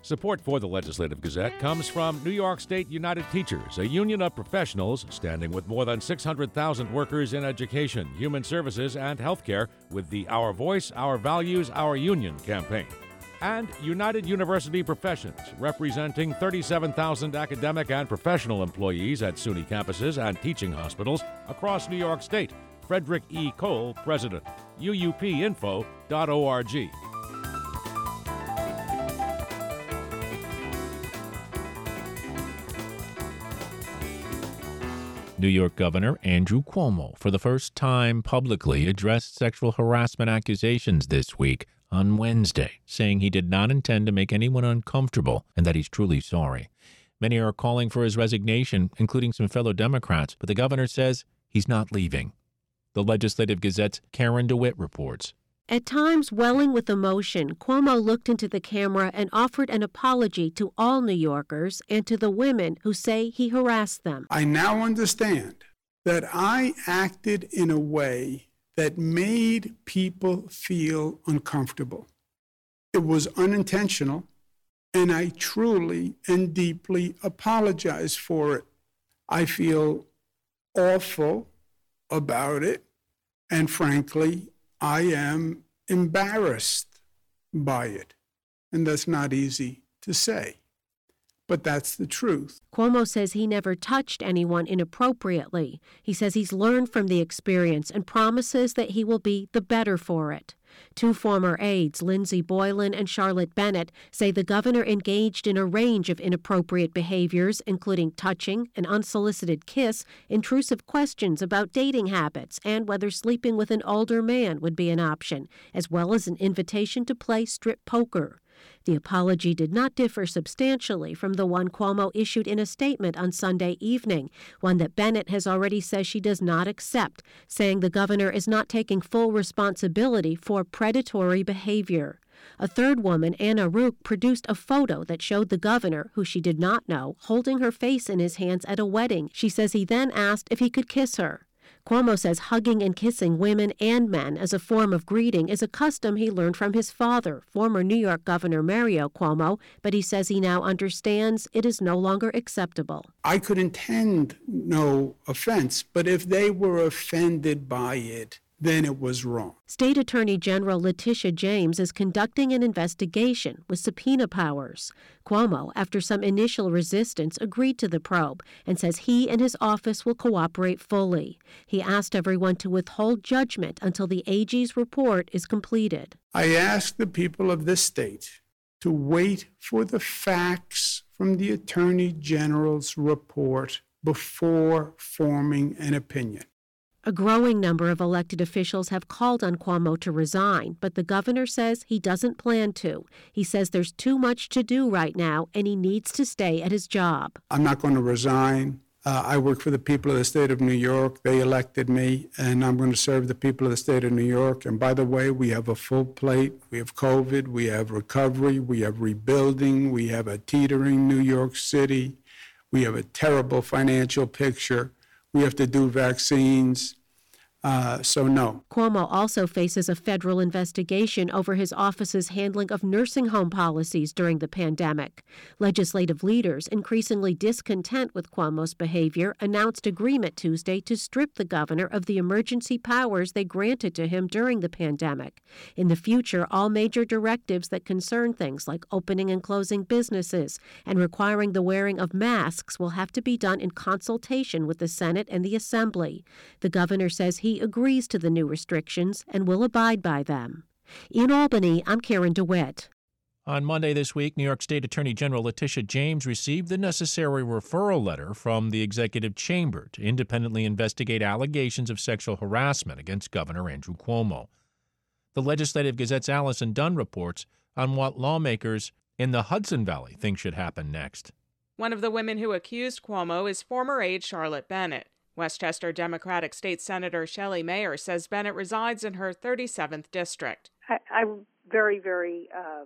Support for the Legislative Gazette comes from New York State United Teachers, a union of professionals standing with more than 600,000 workers in education, human services, and healthcare with the Our Voice, Our Values, Our Union campaign. And United University Professions, representing 37,000 academic and professional employees at SUNY campuses and teaching hospitals across New York State. Frederick E. Cole, President. UUPinfo.org. New York Governor Andrew Cuomo, for the first time publicly, addressed sexual harassment accusations this week on Wednesday, saying he did not intend to make anyone uncomfortable and that he's truly sorry. Many are calling for his resignation, including some fellow Democrats, but the governor says he's not leaving. The Legislative Gazette's Karen DeWitt reports. At times welling with emotion, Cuomo looked into the camera and offered an apology to all New Yorkers and to the women who say he harassed them. I now understand that I acted in a way that made people feel uncomfortable. It was unintentional, and I truly and deeply apologize for it. I feel awful about it, and frankly, I am embarrassed by it. And that's not easy to say, but that's the truth. Cuomo says he never touched anyone inappropriately. He says he's learned from the experience and promises that he will be the better for it. Two former aides, Lindsey Boylan and Charlotte Bennett, say the governor engaged in a range of inappropriate behaviors, including touching, an unsolicited kiss, intrusive questions about dating habits, and whether sleeping with an older man would be an option, as well as an invitation to play strip poker. The apology did not differ substantially from the one Cuomo issued in a statement on Sunday evening, one that Bennett has already said she does not accept, saying the governor is not taking full responsibility for predatory behavior. A third woman, Anna Rook, produced a photo that showed the governor, who she did not know, holding her face in his hands at a wedding. She says he then asked if he could kiss her. Cuomo says hugging and kissing women and men as a form of greeting is a custom he learned from his father, former New York Governor Mario Cuomo, but he says he now understands it is no longer acceptable. I could intend no offense, but if they were offended by it, then it was wrong. State Attorney General Letitia James is conducting an investigation with subpoena powers. Cuomo, after some initial resistance, agreed to the probe and says he and his office will cooperate fully. He asked everyone to withhold judgment until the AG's report is completed. I ask the people of this state to wait for the facts from the Attorney General's report before forming an opinion. A growing number of elected officials have called on Cuomo to resign, but the governor says he doesn't plan to. He says there's too much to do right now, and he needs to stay at his job. I'm not going to resign. I work for the people of the state of New York. They elected me, and I'm going to serve the people of the state of New York. And by the way, we have a full plate. We have COVID. We have recovery. We have rebuilding. We have a teetering New York City. We have a terrible financial picture. We have to do vaccines. So no. Cuomo also faces a federal investigation over his office's handling of nursing home policies during the pandemic. Legislative leaders, increasingly discontent with Cuomo's behavior, announced agreement Tuesday to strip the governor of the emergency powers they granted to him during the pandemic. In the future, all major directives that concern things like opening and closing businesses and requiring the wearing of masks will have to be done in consultation with the Senate and the Assembly. The governor says he agrees to the new restrictions and will abide by them. In Albany, I'm Karen DeWitt. On Monday this week, New York State Attorney General Letitia James received the necessary referral letter from the executive chamber to independently investigate allegations of sexual harassment against Governor Andrew Cuomo. The Legislative Gazette's Allison Dunn reports on what lawmakers in the Hudson Valley think should happen next. One of the women who accused Cuomo is former aide Charlotte Bennett. Westchester Democratic State Senator Shelley Mayer says Bennett resides in her 37th district. I'm very, very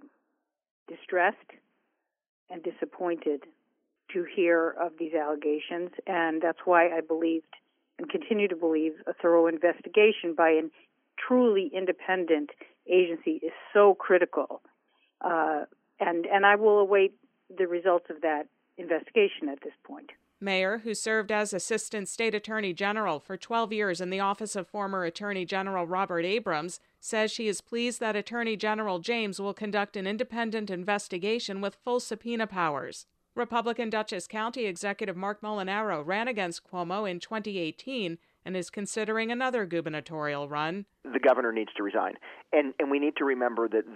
distressed and disappointed to hear of these allegations, and that's why I believed and continue to believe a thorough investigation by a truly independent agency is so critical. And I will await the results of that investigation at this point. Mayer, who served as Assistant State Attorney General for 12 years in the office of former Attorney General Robert Abrams, says she is pleased that Attorney General James will conduct an independent investigation with full subpoena powers. Republican Dutchess County Executive Mark Molinaro ran against Cuomo in 2018 and is considering another gubernatorial run. The governor needs to resign. And we need to remember that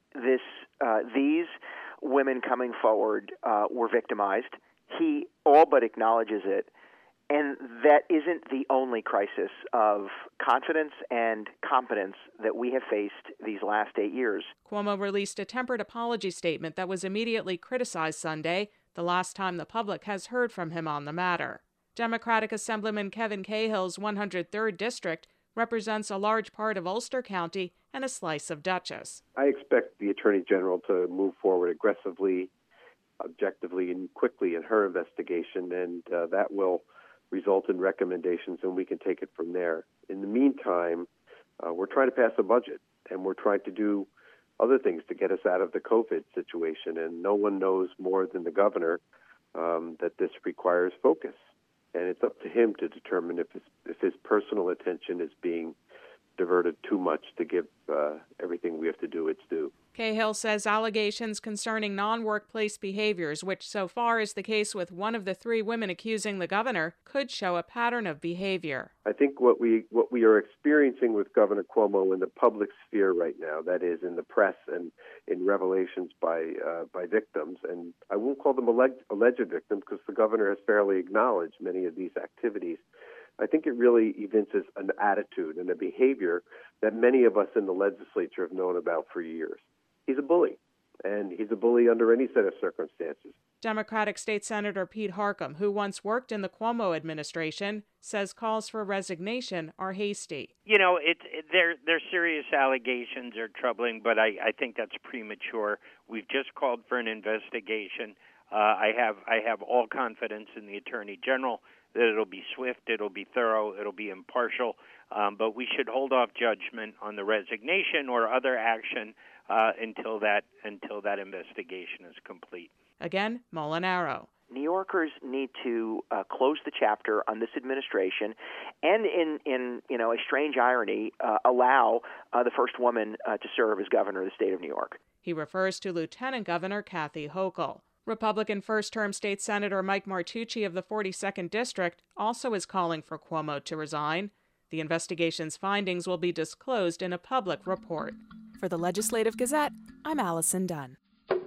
these women coming forward were victimized. He all but acknowledges it. And that isn't the only crisis of confidence and competence that we have faced these last 8 years. Cuomo released a tempered apology statement that was immediately criticized Sunday, the last time the public has heard from him on the matter. Democratic Assemblyman Kevin Cahill's 103rd District represents a large part of Ulster County and a slice of Dutchess. I expect the Attorney General to move forward aggressively, objectively, and quickly in her investigation, and that will result in recommendations, and we can take it from there. In the meantime, we're trying to pass a budget, and we're trying to do other things to get us out of the COVID situation, and no one knows more than the governor that this requires focus. And it's up to him to determine if his personal attention is being diverted too much to give everything we have to do its due. Cahill says allegations concerning non-workplace behaviors, which so far is the case with one of the 3 women accusing the governor, could show a pattern of behavior. I think what we are experiencing with Governor Cuomo in the public sphere right now, that is in the press and in revelations by victims, and I won't call them alleged victims because the governor has fairly acknowledged many of these activities. I think it really evinces an attitude and a behavior that many of us in the legislature have known about for years. He's a bully, and he's a bully under any set of circumstances. Democratic State Senator Pete Harckham, who once worked in the Cuomo administration, says calls for resignation are hasty. You know, they're serious allegations are troubling, but I think that's premature. We've just called for an investigation. I have all confidence in the Attorney General that it'll be swift, it'll be thorough, it'll be impartial, but we should hold off judgment on the resignation or other action until that investigation is complete. Again, Molinaro. New Yorkers need to close the chapter on this administration, and in a strange irony, allow the first woman to serve as governor of the state of New York. He refers to Lieutenant Governor Kathy Hochul. Republican first-term state Senator Mike Martucci of the 42nd District also is calling for Cuomo to resign. The investigation's findings will be disclosed in a public report. For the Legislative Gazette, I'm Allison Dunn.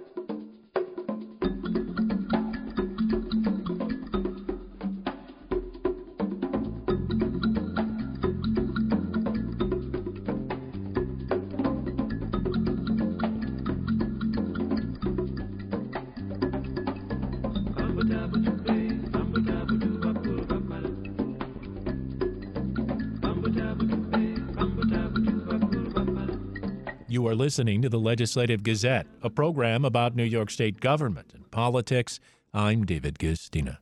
You are listening to the Legislative Gazette, a program about New York State government and politics. I'm David Gistina.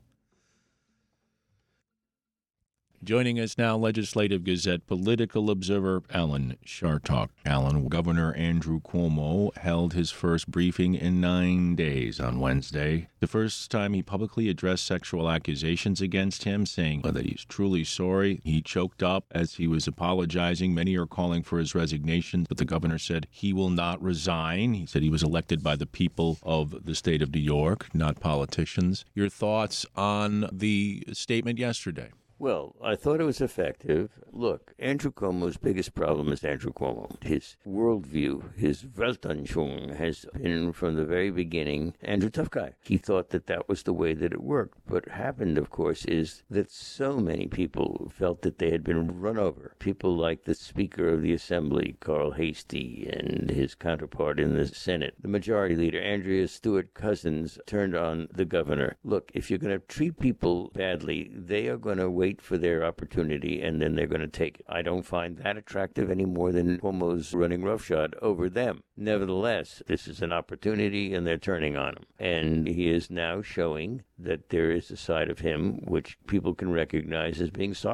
Joining us now, Legislative Gazette political observer Alan Chartock. Alan, Governor Andrew Cuomo held his first briefing in 9 days on Wednesday. The first time he publicly addressed sexual accusations against him, saying that he's truly sorry. He choked up as he was apologizing. Many are calling for his resignation, but the governor said he will not resign. He said he was elected by the people of the state of New York, not politicians. Your thoughts on the statement yesterday? Well, I thought it was effective. Look, Andrew Cuomo's biggest problem is Andrew Cuomo. His worldview, his Weltanschauung has been from the very beginning Andrew Tough Guy. He thought that was the way that it worked. What happened, of course, is that so many people felt that they had been run over. People like the Speaker of the Assembly, Carl Heastie, and his counterpart in the Senate. The Majority Leader, Andrea Stewart Cousins, turned on the governor. Look, if you're going to treat people badly, they are going to wait for their opportunity, and then they're going to take it. I don't find that attractive any more than Cuomo's running roughshod over them. Nevertheless, this is an opportunity, and they're turning on him. And he is now showing that there is a side of him which people can recognize as being sorry.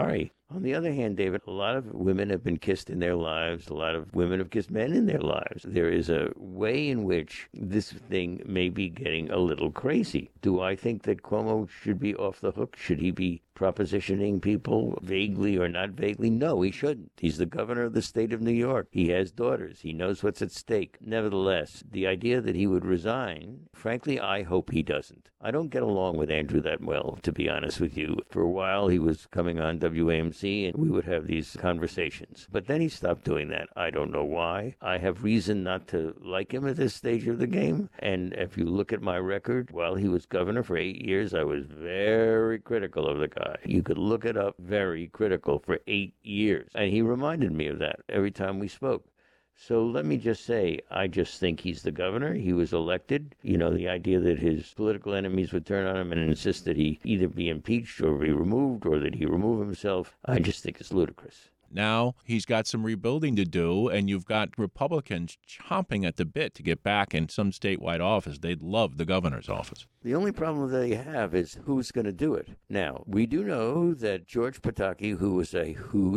On the other hand, David, a lot of women have been kissed in their lives. A lot of women have kissed men in their lives. There is a way in which this thing may be getting a little crazy. Do I think that Cuomo should be off the hook? Should he be propositioning people vaguely or not vaguely? No, he shouldn't. He's the governor of the state of New York. He has daughters. He knows what's at stake. Nevertheless, the idea that he would resign, frankly, I hope he doesn't. I don't get along with Andrew that well, to be honest with you. For a while, he was coming on WAMC, and we would have these conversations. But then he stopped doing that. I don't know why. I have reason not to like him at this stage of the game. And if you look at my record, while he was governor for 8 years, I was very critical of the guy. You could look it up, very critical for 8 years. And he reminded me of that every time we spoke. So let me just say, I just think he's the governor. He was elected. You know, the idea that his political enemies would turn on him and insist that he either be impeached or be removed or that he remove himself, I just think it's ludicrous. Now he's got some rebuilding to do, and you've got Republicans chomping at the bit to get back in some statewide office. They'd love the governor's office. The only problem they have is who's going to do it. Now, we do know that George Pataki, who was a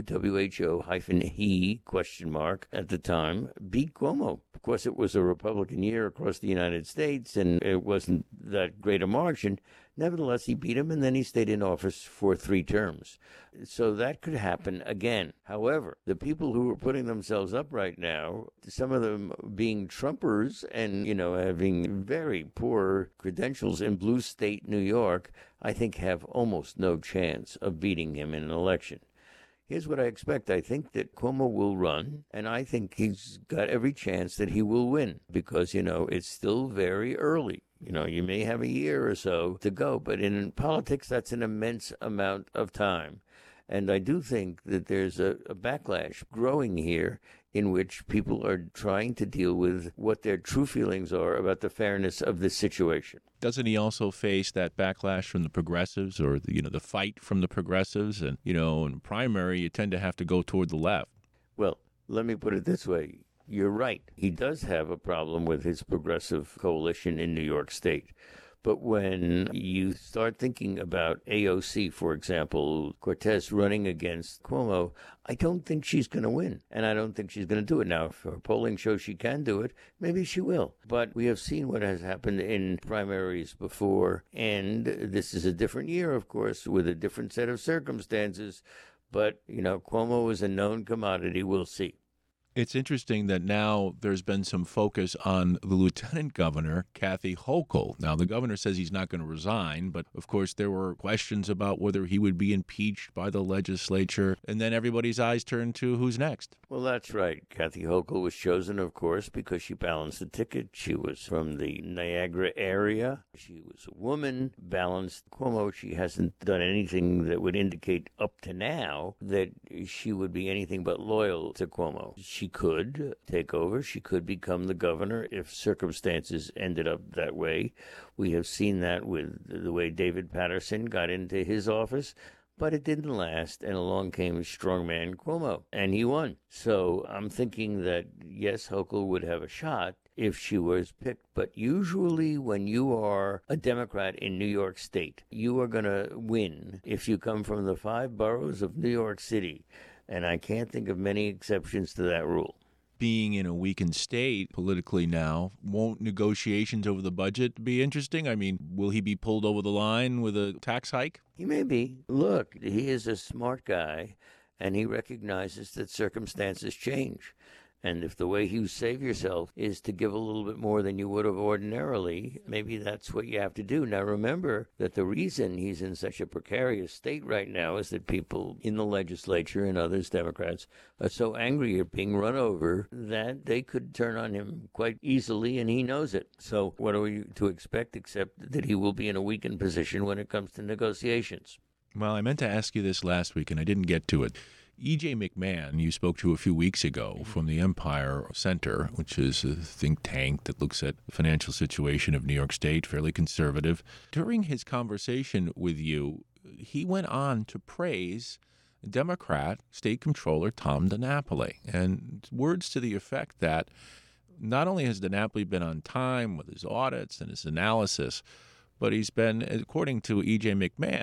WHO-he question mark at the time, beat Cuomo. Of course, it was a Republican year across the United States, and it wasn't that great a margin. Nevertheless, he beat him, and then he stayed in office for 3 terms. So that could happen again. However, the people who are putting themselves up right now, some of them being Trumpers and, having very poor credentials in blue state New York, I think have almost no chance of beating him in an election. Here's what I expect. I think that Cuomo will run, and I think he's got every chance that he will win because, it's still very early. You may have a year or so to go, but in politics, that's an immense amount of time. And I do think that there's a backlash growing here in which people are trying to deal with what their true feelings are about the fairness of this situation. Doesn't he also face that backlash from the progressives or, the fight from the progressives? And, in primary, you tend to have to go toward the left. Well, let me put it this way. You're right. He does have a problem with his progressive coalition in New York State. But when you start thinking about AOC, for example, Cortez running against Cuomo, I don't think she's going to win. And I don't think she's going to do it. Now, if her polling shows she can do it, maybe she will. But we have seen what has happened in primaries before. And this is a different year, of course, with a different set of circumstances. But, Cuomo is a known commodity. We'll see. It's interesting that now there's been some focus on the lieutenant governor, Kathy Hochul. Now, the governor says he's not going to resign, but of course there were questions about whether he would be impeached by the legislature, and then everybody's eyes turned to who's next. Well, that's right. Kathy Hochul was chosen, of course, because she balanced the ticket. She was from the Niagara area. She was a woman, balanced. Cuomo, she hasn't done anything that would indicate up to now that she would be anything but loyal to Cuomo. She could take over. She could become the governor if circumstances ended up that way. We have seen that with the way David Paterson got into his office, but it didn't last, and along came strongman Cuomo, and he won. So I'm thinking that, yes, Hochul would have a shot if she was picked, but usually when you are a Democrat in New York State, you are going to win if you come from the 5 boroughs of New York City. And I can't think of many exceptions to that rule. Being in a weakened state politically now, won't negotiations over the budget be interesting? I mean, will he be pulled over the line with a tax hike? He may be. Look, he is a smart guy, and he recognizes that circumstances change. And if the way you save yourself is to give a little bit more than you would have ordinarily, maybe that's what you have to do. Now, remember that the reason he's in such a precarious state right now is that people in the legislature and others, Democrats, are so angry at being run over that they could turn on him quite easily, and he knows it. So what are we to expect except that he will be in a weakened position when it comes to negotiations? Well, I meant to ask you this last week, and I didn't get to it. E.J. McMahon, you spoke to a few weeks ago from the Empire Center, which is a think tank that looks at the financial situation of New York State, fairly conservative. During his conversation with you, he went on to praise Democrat State Comptroller Tom DiNapoli, and words to the effect that not only has DiNapoli been on time with his audits and his analysis, but he's been, according to E.J. McMahon,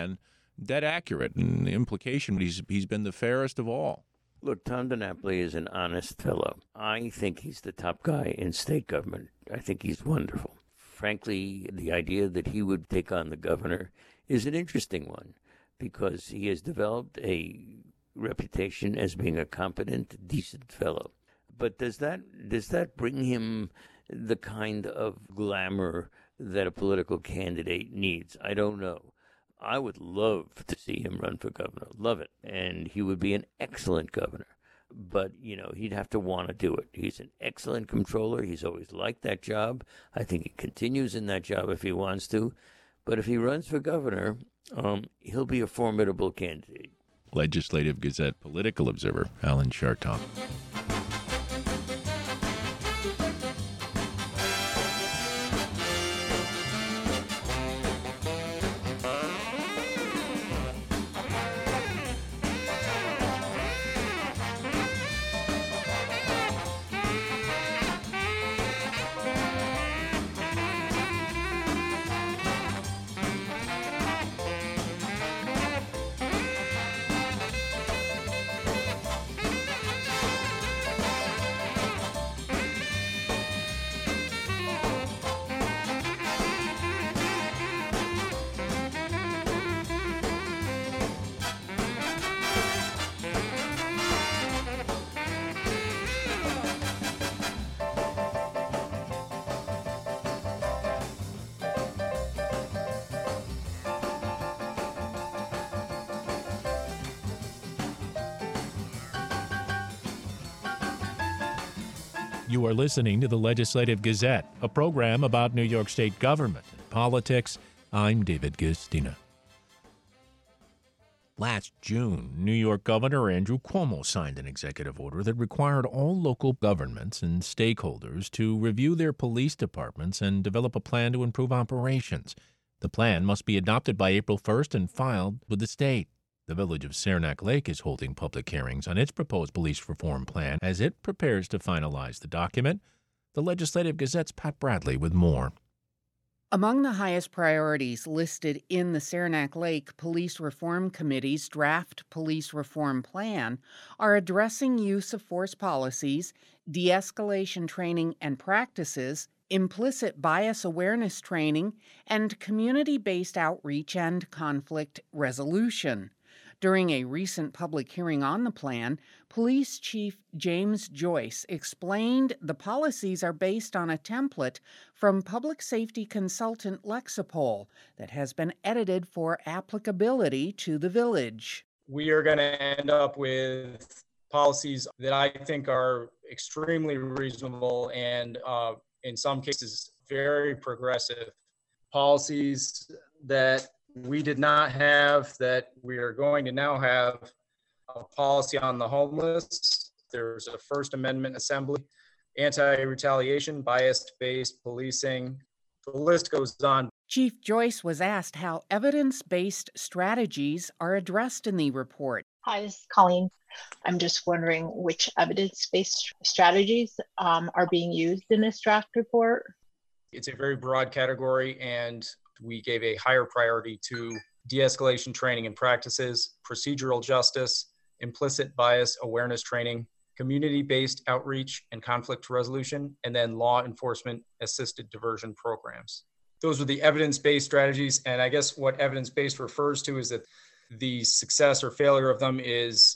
dead accurate. And the implication, he's been the fairest of all. Look, Tom DiNapoli is an honest fellow. I think he's the top guy in state government. I think he's wonderful. Frankly, the idea that he would take on the governor is an interesting one because he has developed a reputation as being a competent, decent fellow. But does that bring him the kind of glamour that a political candidate needs? I don't know. I would love to see him run for governor. Love it. And he would be an excellent governor. But, he'd have to want to do it. He's an excellent controller. He's always liked that job. I think he continues in that job if he wants to. But if he runs for governor, he'll be a formidable candidate. Legislative Gazette political observer Alan Chartoff. You are listening to the Legislative Gazette, a program about New York State government and politics. I'm David Guistina. Last June, New York Governor Andrew Cuomo signed an executive order that required all local governments and stakeholders to review their police departments and develop a plan to improve operations. The plan must be adopted by April 1st and filed with the state. The village of Saranac Lake is holding public hearings on its proposed police reform plan as it prepares to finalize the document. The Legislative Gazette's Pat Bradley with more. Among the highest priorities listed in the Saranac Lake Police Reform Committee's draft police reform plan are addressing use of force policies, de-escalation training and practices, implicit bias awareness training, and community-based outreach and conflict resolution. During a recent public hearing on the plan, Police Chief James Joyce explained the policies are based on a template from public safety consultant Lexipol that has been edited for applicability to the village. We are going to end up with policies that I think are extremely reasonable and in some cases very progressive. Policies that we did not have that we are going to now have: a policy on the homeless. There's a First Amendment assembly, anti-retaliation, bias-based policing. The list goes on. Chief Joyce was asked how evidence-based strategies are addressed in the report. Hi, this is Colleen. I'm just wondering which evidence-based strategies are being used in this draft report. It's a very broad category, and we gave a higher priority to de-escalation training and practices, procedural justice, implicit bias awareness training, community-based outreach and conflict resolution, and then law enforcement assisted diversion programs. Those are the evidence-based strategies, and I guess what evidence-based refers to is that the success or failure of them is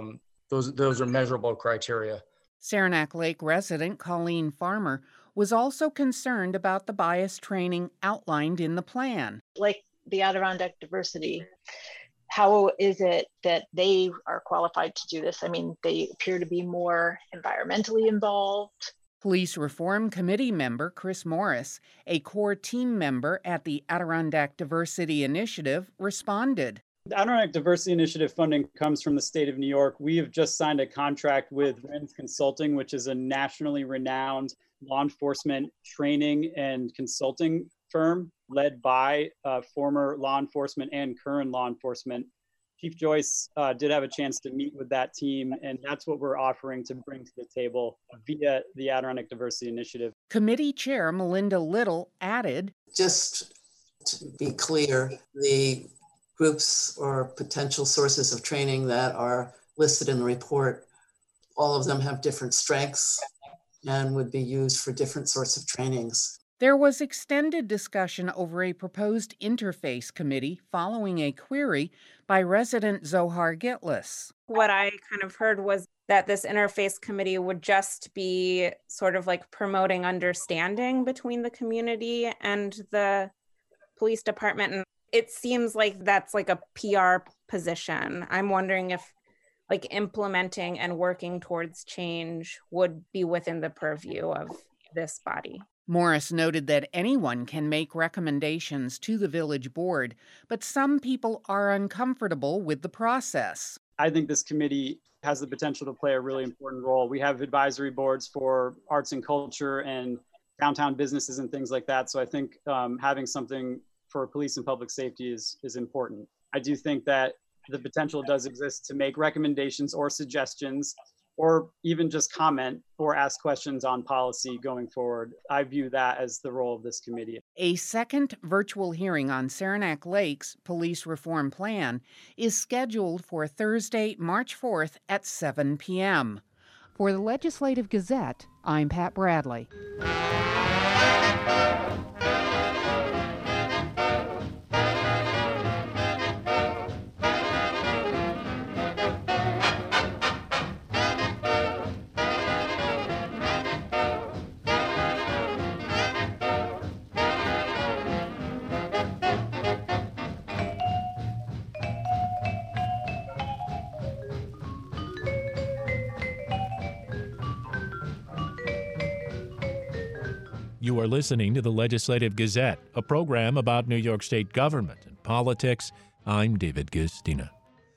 those are measurable criteria. Saranac Lake resident Colleen Farmer was also concerned about the bias training outlined in the plan. Like the Adirondack Diversity, how is it that they are qualified to do this? I mean, they appear to be more environmentally involved. Police Reform Committee member Chris Morris, a core team member at the Adirondack Diversity Initiative, responded. The Adirondack Diversity Initiative funding comes from the state of New York. We have just signed a contract with RINS Consulting, which is a nationally renowned law enforcement training and consulting firm led by former law enforcement and current law enforcement. Chief Joyce did have a chance to meet with that team, and that's what we're offering to bring to the table via the Adirondack Diversity Initiative. Committee Chair Melinda Little added, just to be clear, the groups or potential sources of training that are listed in the report, all of them have different strengths and would be used for different sorts of trainings. There was extended discussion over a proposed interface committee following a query by resident Zohar Gitlis. What I kind of heard was that this interface committee would just be sort of like promoting understanding between the community and the police department. And it seems like that's like a PR position. I'm wondering if like implementing and working towards change would be within the purview of this body. Morris noted that anyone can make recommendations to the village board, but some people are uncomfortable with the process. I think this committee has the potential to play a really important role. We have advisory boards for arts and culture and downtown businesses and things like that. So I think having something for police and public safety is important. I do think that the potential does exist to make recommendations or suggestions, or even just comment or ask questions on policy going forward. I view that as the role of this committee. A second virtual hearing on Saranac Lake's police reform plan is scheduled for Thursday, March 4th at 7 p.m. For the Legislative Gazette, I'm Pat Bradley. You are listening to the Legislative Gazette, a program about New York State government and politics. I'm David Gistina.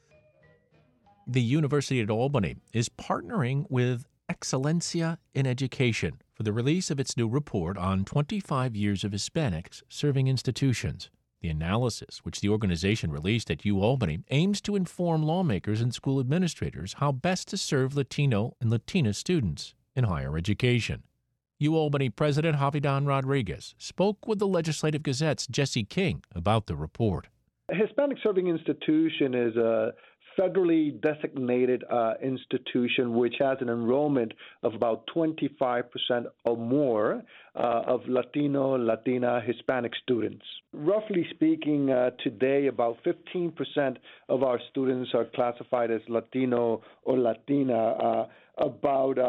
The University at Albany is partnering with Excellencia in Education for the release of its new report on 25 years of Hispanics serving institutions. The analysis, which the organization released at UAlbany, aims to inform lawmakers and school administrators how best to serve Latino and Latina students in higher education. UAlbany President Javidan Rodriguez spoke with the Legislative Gazette's Jesse King about the report. A Hispanic Serving Institution is a federally designated institution which has an enrollment of about 25% or more of Latino, Latina, Hispanic students. Roughly speaking, today about 15% of our students are classified as Latino or Latina. About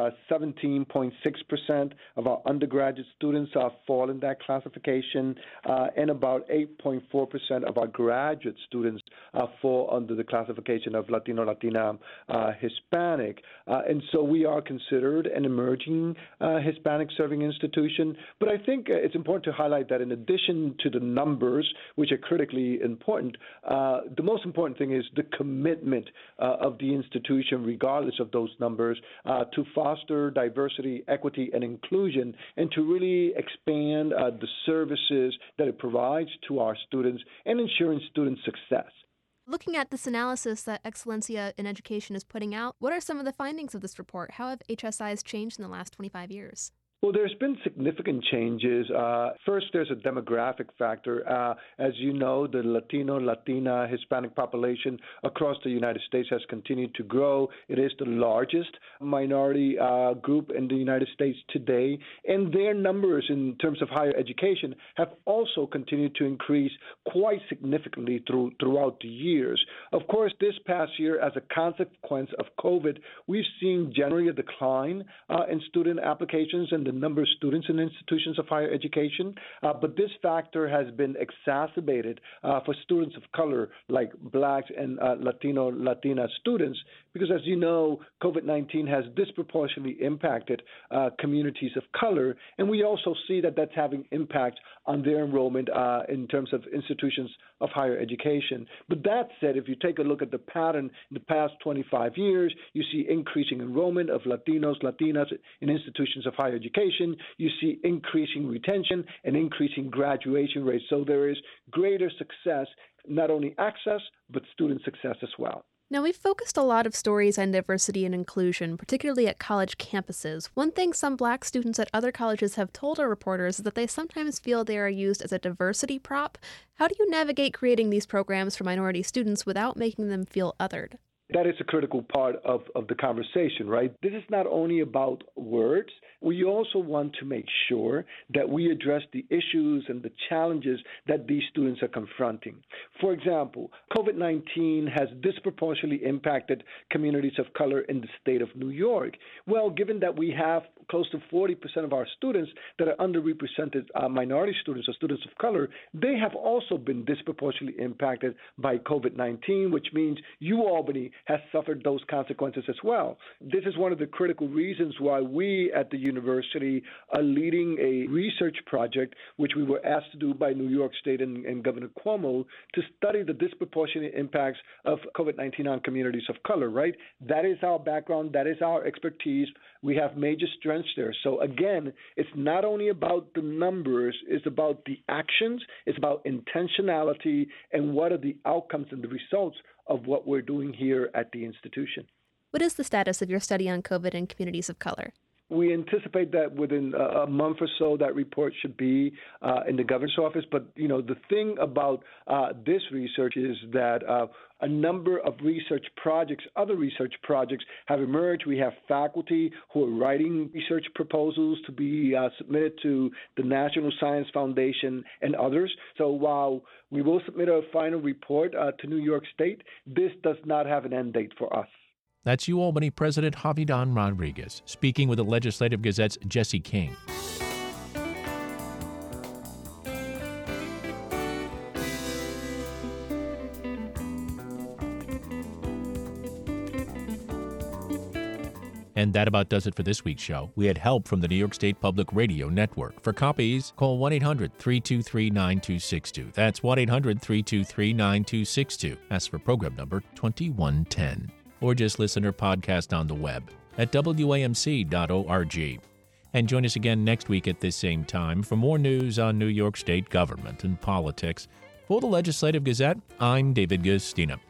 17.6% of our undergraduate students fall in that classification, and about 8.4% of our graduate students fall under the classification of Latino, Latina, Hispanic. And so we are considered an emerging Hispanic serving institution. But I think it's important to highlight that in addition to the numbers, which are critically important, the most important thing is the commitment of the institution, regardless of those numbers, to foster diversity, equity, and inclusion, and to really expand the services that it provides to our students and ensuring student success. Looking at this analysis that Excellencia in Education is putting out, what are some of the findings of this report? How have HSIs changed in the last 25 years? Well, there's been significant changes. First, there's a demographic factor. As you know, the Latino, Latina, Hispanic population across the United States has continued to grow. It is the largest minority group in the United States today. And their numbers in terms of higher education have also continued to increase quite significantly throughout the years. Of course, this past year, as a consequence of COVID, we've seen generally a decline in student applications and the number of students in institutions of higher education, but this factor has been exacerbated for students of color like Blacks and Latina students, because as you know, COVID-19 has disproportionately impacted communities of color, and we also see that that's having impact on their enrollment in terms of institutions of higher education. But that said, if you take a look at the pattern in the past 25 years, you see increasing enrollment of Latinos, Latinas in institutions of higher education. You see increasing retention and increasing graduation rates. So there is greater success, not only access, but student success as well. Now, we've focused a lot of stories on diversity and inclusion, particularly at college campuses. One thing some Black students at other colleges have told our reporters is that they sometimes feel they are used as a diversity prop. How do you navigate creating these programs for minority students without making them feel othered? That is a critical part of the conversation, right? This is not only about words. We also want to make sure that we address the issues and the challenges that these students are confronting. For example, COVID-19 has disproportionately impacted communities of color in the state of New York. Well, given that we have close to 40% of our students that are underrepresented minority students or students of color, they have also been disproportionately impacted by COVID-19, which means UAlbany has suffered those consequences as well. This is one of the critical reasons why we at the university are leading a research project, which we were asked to do by New York State and Governor Cuomo, to study the disproportionate impacts of COVID-19 on communities of color, right? That is our background. That is our expertise. We have major strengths there. So again, it's not only about the numbers, it's about the actions, it's about intentionality, and what are the outcomes and the results of what we're doing here at the institution. What is the status of your study on COVID and communities of color? We anticipate that within a month or so, that report should be in the governor's office. But, you know, the thing about this research is that a number of research projects, other research projects have emerged. We have faculty who are writing research proposals to be submitted to the National Science Foundation and others. So while we will submit a final report to New York State, this does not have an end date for us. That's UAlbany President Javidan Rodriguez speaking with the Legislative Gazette's Jesse King. And that about does it for this week's show. We had help from the New York State Public Radio Network. For copies, call 1-800-323-9262. That's 1-800-323-9262. Ask for program number 2110. Or just listen or podcast on the web at WAMC.org. And join us again next week at this same time for more news on New York State government and politics. For the Legislative Gazette, I'm David Gustina.